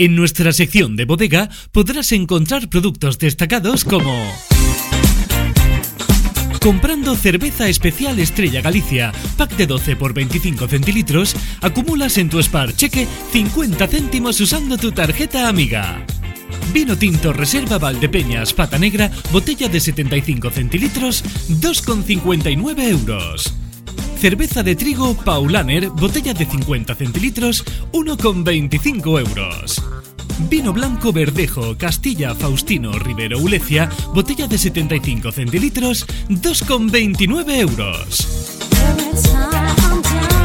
En nuestra sección de bodega podrás encontrar productos destacados como... Comprando cerveza especial Estrella Galicia, pack de 12 por 25 centilitros, acumulas en tu Spar Cheque 50 céntimos usando tu tarjeta amiga. Vino tinto Reserva Valdepeñas Pata Negra, botella de 75 centilitros, 2,59 euros. Cerveza de trigo Paulaner, botella de 50 centilitros, 1,25 euros. Vino blanco Verdejo Castilla Faustino Ribero Ulecia, botella de 75 centilitros, 2,29 euros.